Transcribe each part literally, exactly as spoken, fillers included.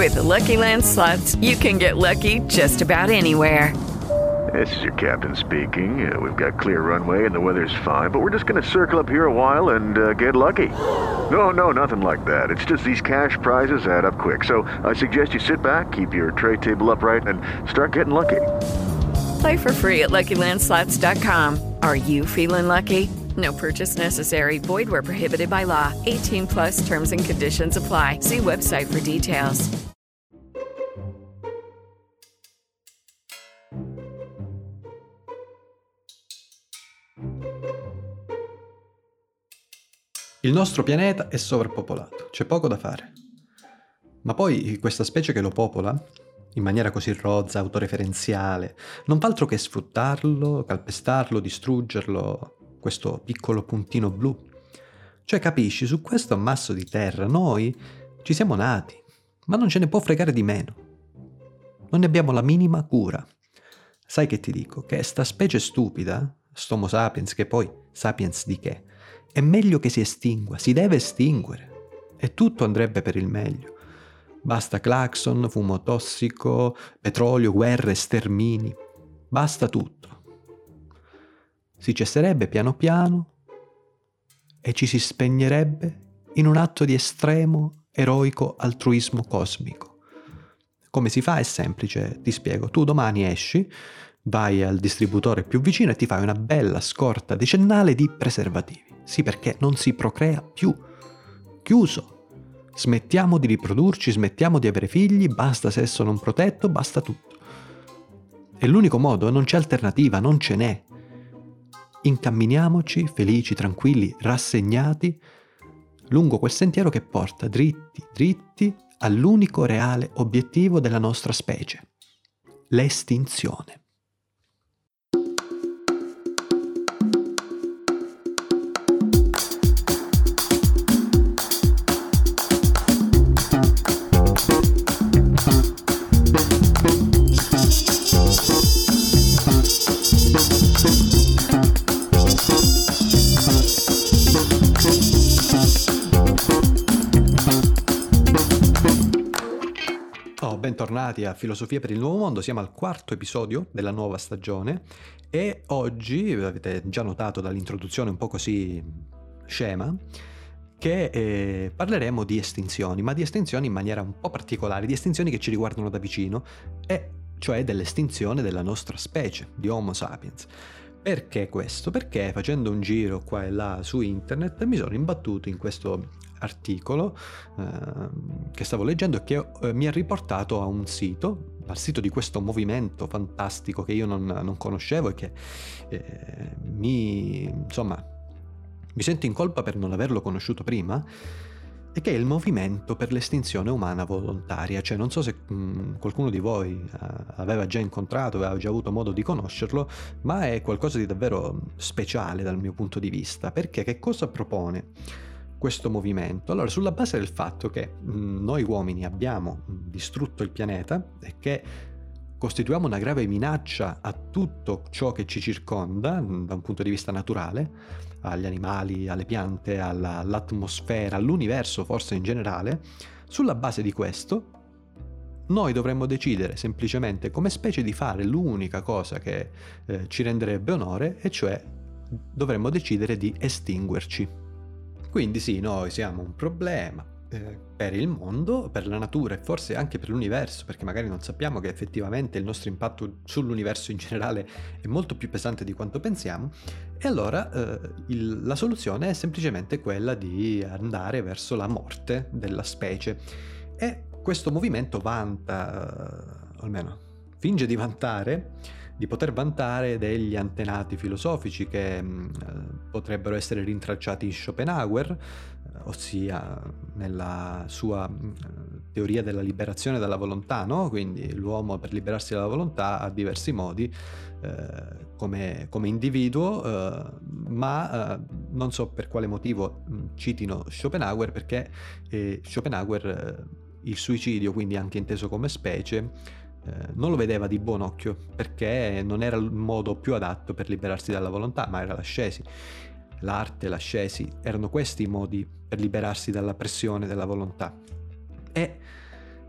With the Lucky Land Slots, you can get lucky just about anywhere. This is your captain speaking. Uh, we've got clear runway and the weather's fine, but we're just going to circle up here a while and uh, get lucky. No, no, nothing like that. It's just these cash prizes add up quick. So I suggest you sit back, keep your tray table upright, and start getting lucky. Play for free at Lucky Land Slots dot com. Are you feeling lucky? No purchase necessary. Void where prohibited by law. eighteen plus terms and conditions apply. See website for details. Il nostro pianeta è sovrappopolato, c'è poco da fare. Ma poi questa specie che lo popola, in maniera così rozza, autoreferenziale, non fa altro che sfruttarlo, calpestarlo, distruggerlo, questo piccolo puntino blu. Cioè, capisci, su questo ammasso di terra noi ci siamo nati, ma non ce ne può fregare di meno. Non ne abbiamo la minima cura. Sai che ti dico? Che sta specie stupida, st'Homo sapiens, che poi sapiens di che? È meglio che si estingua, si deve estinguere. E tutto andrebbe per il meglio. Basta clacson, fumo tossico, petrolio, guerre, stermini. Basta tutto. Si cesserebbe piano piano e ci si spegnerebbe in un atto di estremo, eroico altruismo cosmico. Come si fa? È semplice, ti spiego. Tu domani esci, vai al distributore più vicino e ti fai una bella scorta decennale di preservativi. Sì, perché non si procrea più. Chiuso. Smettiamo di riprodurci, smettiamo di avere figli, basta sesso non protetto, basta tutto. È l'unico modo, non c'è alternativa, non ce n'è. Incamminiamoci, felici, tranquilli, rassegnati, lungo quel sentiero che porta dritti, dritti all'unico reale obiettivo della nostra specie, l'estinzione. Bentornati a Filosofia per il Nuovo Mondo, siamo al quarto episodio della nuova stagione e oggi, avete già notato dall'introduzione un po' così scema, che eh, parleremo di estinzioni, ma di estinzioni in maniera un po' particolare, di estinzioni che ci riguardano da vicino, e cioè dell'estinzione della nostra specie, di Homo sapiens. Perché questo? Perché facendo un giro qua e là su internet mi sono imbattuto in questo articolo eh, che stavo leggendo e che eh, mi ha riportato a un sito, al sito di questo movimento fantastico che io non, non conoscevo e che eh, mi, insomma, mi sento in colpa per non averlo conosciuto prima, e che è il movimento per l'estinzione umana volontaria. Cioè, non so se mh, qualcuno di voi uh, aveva già incontrato, aveva già avuto modo di conoscerlo, ma è qualcosa di davvero speciale dal mio punto di vista, perché che cosa propone questo movimento? Allora, sulla base del fatto che mh, noi uomini abbiamo distrutto il pianeta e che costituiamo una grave minaccia a tutto ciò che ci circonda da un punto di vista naturale, agli animali, alle piante, alla, all'atmosfera, all'universo forse in generale, sulla base di questo noi dovremmo decidere semplicemente come specie di fare l'unica cosa che eh, ci renderebbe onore, e cioè dovremmo decidere di estinguerci. Quindi sì, noi siamo un problema eh, per il mondo, per la natura e forse anche per l'universo, perché magari non sappiamo che effettivamente il nostro impatto sull'universo in generale è molto più pesante di quanto pensiamo, e allora eh, il, la soluzione è semplicemente quella di andare verso la morte della specie. E questo movimento vanta, o almeno finge di vantare, di poter vantare degli antenati filosofici che mh, potrebbero essere rintracciati in Schopenhauer, eh, ossia nella sua mh, teoria della liberazione dalla volontà, no? Quindi l'uomo, per liberarsi dalla volontà, ha diversi modi eh, come, come individuo, eh, ma eh, non so per quale motivo mh, citino Schopenhauer, perché eh, Schopenhauer eh, il suicidio, quindi anche inteso come specie, Eh, non lo vedeva di buon occhio, perché non era il modo più adatto per liberarsi dalla volontà, ma era l'ascesi. L'arte, l'ascesi, erano questi i modi per liberarsi dalla pressione della volontà. E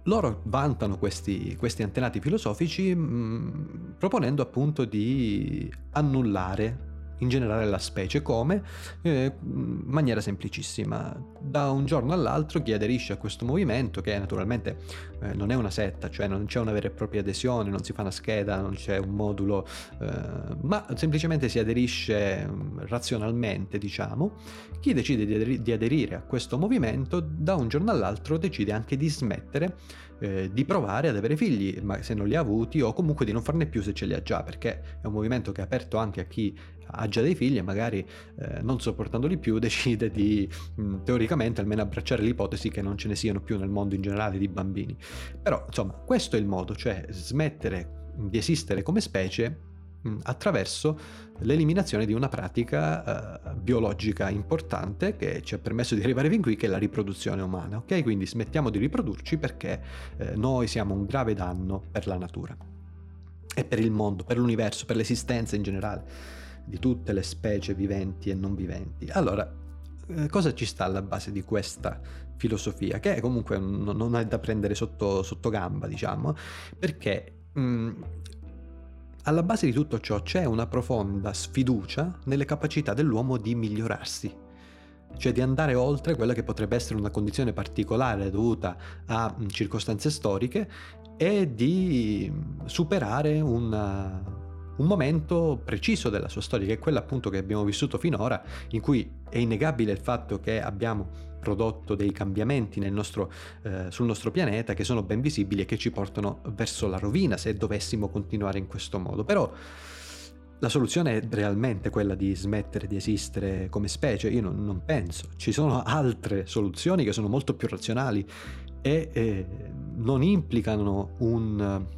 loro vantano questi, questi antenati filosofici mh, proponendo appunto di annullare in generale la specie. Come? Eh, in maniera semplicissima. Da un giorno all'altro chi aderisce a questo movimento, che naturalmente eh, non è una setta, cioè non c'è una vera e propria adesione, non si fa una scheda, non c'è un modulo, eh, ma semplicemente si aderisce razionalmente, diciamo, chi decide di, ader- di aderire a questo movimento da un giorno all'altro decide anche di smettere eh, di provare ad avere figli, ma se non li ha avuti, o comunque di non farne più se ce li ha già, perché è un movimento che è aperto anche a chi ha già dei figli e magari eh, non sopportandoli più decide di mh, teoricamente almeno abbracciare l'ipotesi che non ce ne siano più nel mondo in generale di bambini. Però insomma questo è il modo, cioè smettere di esistere come specie mh, attraverso l'eliminazione di una pratica eh, biologica importante che ci ha permesso di arrivare fin qui, che è la riproduzione umana. Ok, quindi smettiamo di riprodurci perché eh, noi siamo un grave danno per la natura e per il mondo, per l'universo, per l'esistenza in generale di tutte le specie viventi e non viventi. Allora, eh, cosa ci sta alla base di questa filosofia? Che comunque non, non è da prendere sotto, sotto gamba, diciamo, perché mh, alla base di tutto ciò c'è una profonda sfiducia nelle capacità dell'uomo di migliorarsi, cioè di andare oltre quella che potrebbe essere una condizione particolare dovuta a mh, circostanze storiche e di superare una un momento preciso della sua storia, che è quella appunto che abbiamo vissuto finora, in cui è innegabile il fatto che abbiamo prodotto dei cambiamenti nel nostro, eh, sul nostro pianeta che sono ben visibili e che ci portano verso la rovina se dovessimo continuare in questo modo. Però la soluzione è realmente quella di smettere di esistere come specie? Io non, non penso. Ci sono altre soluzioni che sono molto più razionali e eh, non implicano un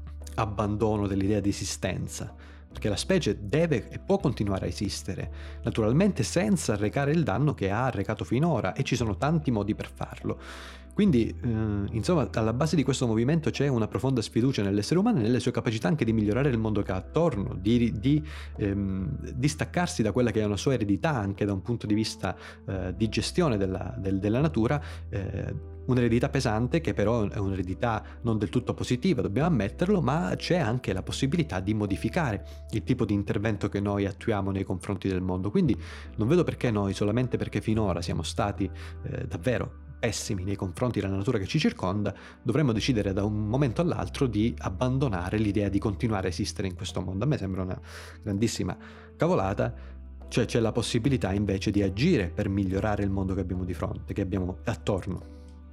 abbandono dell'idea di esistenza, perché la specie deve e può continuare a esistere, naturalmente senza arrecare il danno che ha arrecato finora, e ci sono tanti modi per farlo. Quindi, eh, insomma, alla base di questo movimento c'è una profonda sfiducia nell'essere umano e nelle sue capacità anche di migliorare il mondo che ha attorno, di, di, ehm, di staccarsi da quella che è una sua eredità anche da un punto di vista eh, di gestione della, del, della natura, eh, un'eredità pesante che però è un'eredità non del tutto positiva, dobbiamo ammetterlo, ma c'è anche la possibilità di modificare il tipo di intervento che noi attuiamo nei confronti del mondo. Quindi non vedo perché noi, solamente perché finora siamo stati eh, davvero pessimi nei confronti della natura che ci circonda, dovremmo decidere da un momento all'altro di abbandonare l'idea di continuare a esistere in questo mondo. A me sembra una grandissima cavolata. Cioè c'è la possibilità invece di agire per migliorare il mondo che abbiamo di fronte, che abbiamo attorno.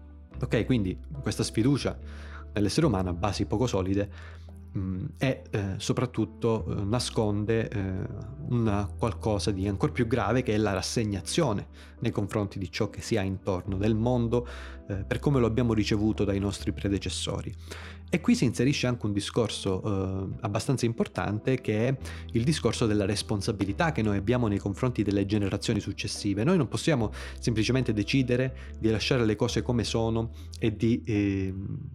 Ok, quindi questa sfiducia nell'essere umano a basi poco solide mh, e eh, soprattutto eh, nasconde eh, una qualcosa di ancora più grave, che è la rassegnazione nei confronti di ciò che si ha intorno, del mondo eh, per come lo abbiamo ricevuto dai nostri predecessori. E qui si inserisce anche un discorso eh, abbastanza importante, che è il discorso della responsabilità che noi abbiamo nei confronti delle generazioni successive. Noi non possiamo semplicemente decidere di lasciare le cose come sono e di eh,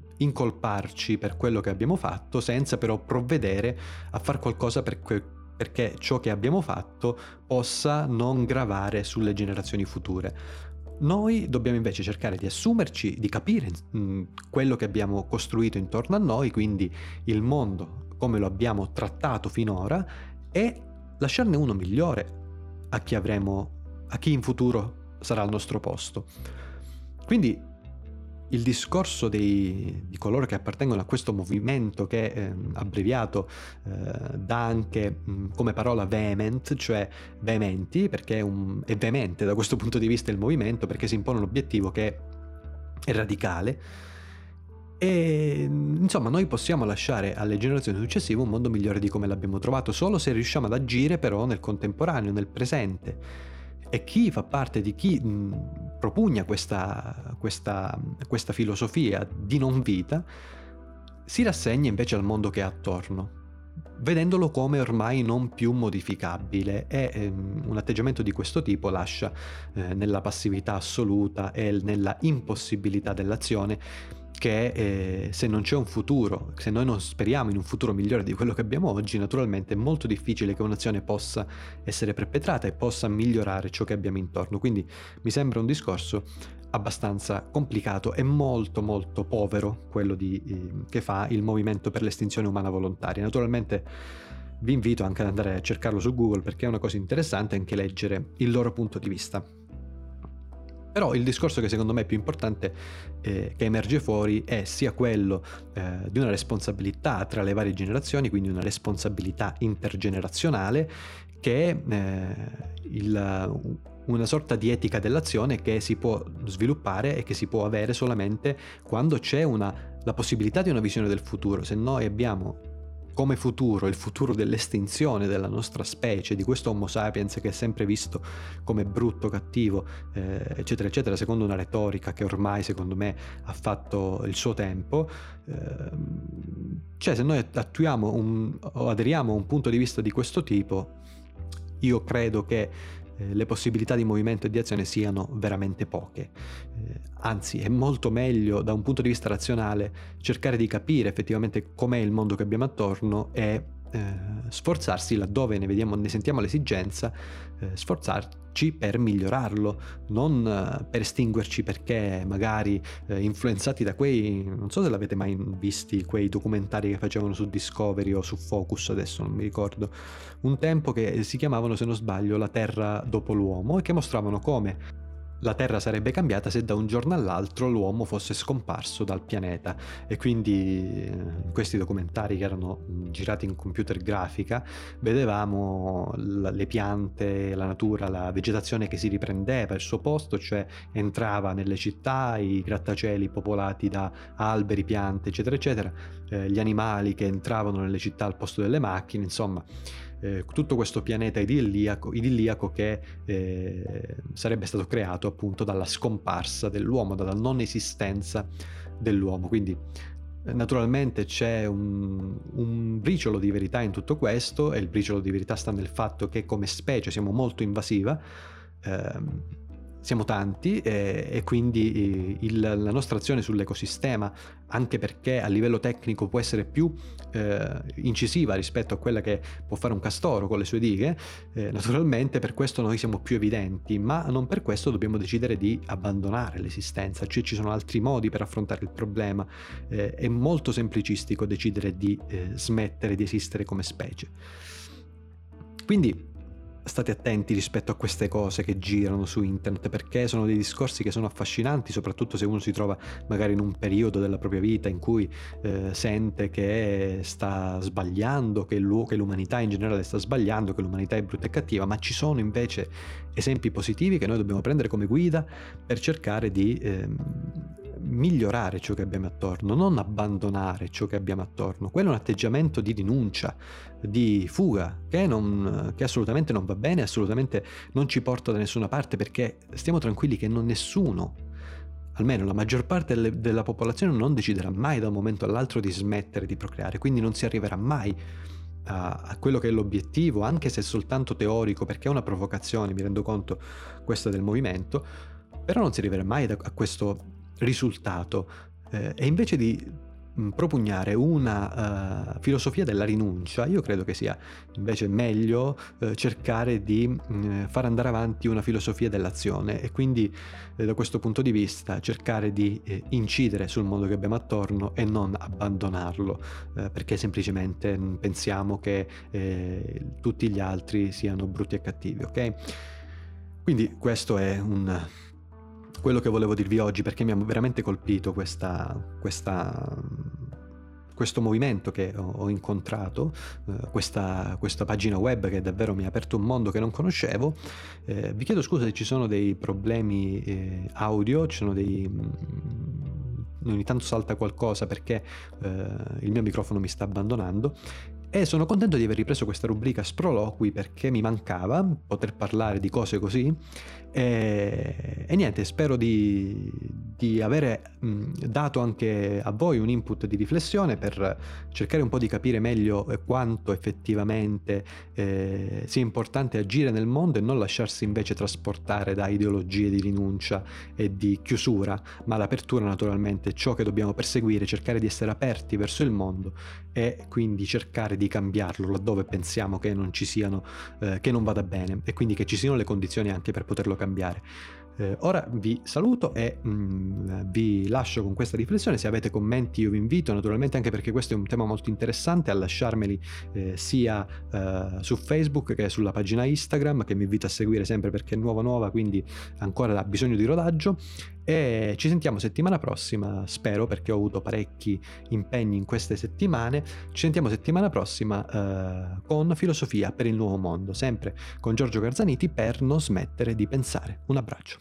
incolparci per quello che abbiamo fatto, senza però provvedere a far qualcosa per que- perché ciò che abbiamo fatto possa non gravare sulle generazioni future. Noi dobbiamo invece cercare di assumerci, di capire mh, quello che abbiamo costruito intorno a noi, quindi il mondo come lo abbiamo trattato finora, e lasciarne uno migliore a chi avremo, a chi in futuro sarà al nostro posto. Quindi il discorso dei, di coloro che appartengono a questo movimento, che eh, abbreviato eh, dà anche mh, come parola vehement, cioè veementi, perché è, un, è veemente da questo punto di vista il movimento, perché si impone un obiettivo che è radicale. E insomma noi possiamo lasciare alle generazioni successive un mondo migliore di come l'abbiamo trovato, solo se riusciamo ad agire però nel contemporaneo, nel presente. E chi fa parte di chi mh, propugna questa, questa, questa filosofia di non vita si rassegna invece al mondo che ha attorno, vedendolo come ormai non più modificabile, e ehm, un atteggiamento di questo tipo lascia eh, nella passività assoluta e nella impossibilità dell'azione, che eh, se non c'è un futuro, se noi non speriamo in un futuro migliore di quello che abbiamo oggi, naturalmente è molto difficile che un'azione possa essere perpetrata e possa migliorare ciò che abbiamo intorno. Quindi mi sembra un discorso abbastanza complicato e molto molto povero quello di, eh, che fa il Movimento per l'Estinzione Umana Volontaria. Naturalmente vi invito anche ad andare a cercarlo su Google, perché è una cosa interessante anche leggere il loro punto di vista. Però il discorso che secondo me è più importante, eh, che emerge fuori, è sia quello eh, di una responsabilità tra le varie generazioni, quindi una responsabilità intergenerazionale, che eh, il, una sorta di etica dell'azione che si può sviluppare e che si può avere solamente quando c'è una, la possibilità di una visione del futuro. Se noi abbiamo come futuro il futuro dell'estinzione della nostra specie, di questo Homo sapiens che è sempre visto come brutto, cattivo, eh, eccetera eccetera, secondo una retorica che ormai secondo me ha fatto il suo tempo, eh, cioè se noi attuiamo un, o aderiamo a un punto di vista di questo tipo, io credo che eh, le possibilità di movimento e di azione siano veramente poche. Eh, anzi, è molto meglio da un punto di vista razionale cercare di capire effettivamente com'è il mondo che abbiamo attorno e eh, sforzarsi, laddove ne vediamo, ne sentiamo l'esigenza, eh, sforzarci per migliorarlo, non eh, per estinguerci perché magari eh, influenzati da quei, non so se l'avete mai visti, quei documentari che facevano su Discovery o su Focus, adesso non mi ricordo, un tempo, che si chiamavano, se non sbaglio, La Terra dopo l'uomo, e che mostravano come la Terra sarebbe cambiata se da un giorno all'altro l'uomo fosse scomparso dal pianeta. E quindi in questi documentari, che erano girati in computer grafica, vedevamo le piante, la natura, la vegetazione che si riprendeva il suo posto, cioè entrava nelle città, i grattacieli popolati da alberi, piante, eccetera eccetera, eh, gli animali che entravano nelle città al posto delle macchine, insomma Eh, tutto questo pianeta idilliaco, idilliaco che eh, sarebbe stato creato appunto dalla scomparsa dell'uomo, dalla non esistenza dell'uomo. Quindi eh, naturalmente c'è un, un briciolo di verità in tutto questo, e il briciolo di verità sta nel fatto che come specie siamo molto invasiva, ehm, siamo tanti, e, e quindi il, la nostra azione sull'ecosistema, anche perché a livello tecnico può essere più eh, incisiva rispetto a quella che può fare un castoro con le sue dighe, eh, naturalmente per questo noi siamo più evidenti, ma non per questo dobbiamo decidere di abbandonare l'esistenza. Cioè, ci sono altri modi per affrontare il problema, eh, è molto semplicistico decidere di eh, smettere di esistere come specie. Quindi state attenti rispetto a queste cose che girano su internet, perché sono dei discorsi che sono affascinanti, soprattutto se uno si trova magari in un periodo della propria vita in cui eh, sente che sta sbagliando, che, che l'umanità in generale sta sbagliando, che l'umanità è brutta e cattiva, ma ci sono invece esempi positivi che noi dobbiamo prendere come guida per cercare di eh, migliorare ciò che abbiamo attorno, non abbandonare ciò che abbiamo attorno. Quello è un atteggiamento di rinuncia, di fuga, che, non, che assolutamente non va bene, assolutamente non ci porta da nessuna parte, perché stiamo tranquilli che non nessuno, almeno la maggior parte delle, della popolazione, non deciderà mai da un momento all'altro di smettere di procreare, quindi non si arriverà mai a, a quello che è l'obiettivo, anche se è soltanto teorico, perché è una provocazione, mi rendo conto, questa del movimento, però non si arriverà mai a, a questo risultato, eh, e invece di mh, propugnare una uh, filosofia della rinuncia, io credo che sia invece meglio uh, cercare di mh, far andare avanti una filosofia dell'azione, e quindi eh, da questo punto di vista cercare di eh, incidere sul mondo che abbiamo attorno e non abbandonarlo, eh, perché semplicemente mh, pensiamo che eh, tutti gli altri siano brutti e cattivi, ok? Quindi questo è un quello che volevo dirvi oggi, perché mi ha veramente colpito questa, questa, questo movimento che ho, ho incontrato, eh, questa, questa pagina web che davvero mi ha aperto un mondo che non conoscevo. Eh, vi chiedo scusa se ci sono dei problemi eh, audio, ci sono dei... Mh, ogni tanto salta qualcosa perché eh, il mio microfono mi sta abbandonando. E sono contento di aver ripreso questa rubrica sproloqui, perché mi mancava poter parlare di cose così, e, e niente, spero di, di avere mh, dato anche a voi un input di riflessione per cercare un po' di capire meglio quanto effettivamente eh, sia importante agire nel mondo e non lasciarsi invece trasportare da ideologie di rinuncia e di chiusura, ma l'apertura naturalmente è ciò che dobbiamo perseguire, cercare di essere aperti verso il mondo e quindi cercare di cambiarlo laddove pensiamo che non ci siano, eh, che non vada bene, e quindi che ci siano le condizioni anche per poterlo cambiare. Eh, ora vi saluto e mh, vi lascio con questa riflessione. Se avete commenti io vi invito, naturalmente, anche perché questo è un tema molto interessante, a lasciarmeli eh, sia eh, su Facebook che sulla pagina Instagram, che mi invito a seguire sempre perché è nuova nuova, quindi ancora ha bisogno di rodaggio. E ci sentiamo settimana prossima, spero, perché ho avuto parecchi impegni in queste settimane. Ci sentiamo settimana prossima eh, con Filosofia per il Nuovo Mondo, sempre con Giorgio Garzaniti, per non smettere di pensare. Un abbraccio.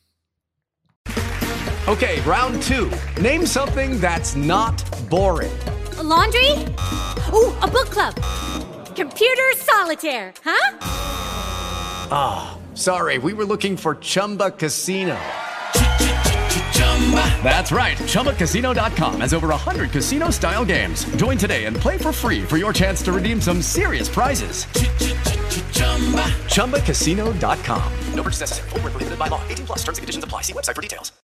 Okay, round two. Name something that's not boring. A laundry? Ooh, a book club. Computer solitaire, huh? Ah, oh, sorry, we were looking for Chumba Casino. That's right, Chumba Casino dot com has over one hundred casino-style games. Join today and play for free for your chance to redeem some serious prizes. Chumba Casino dot com. No purchase necessary. Void where prohibited by law. eighteen plus terms and conditions apply. See website for details.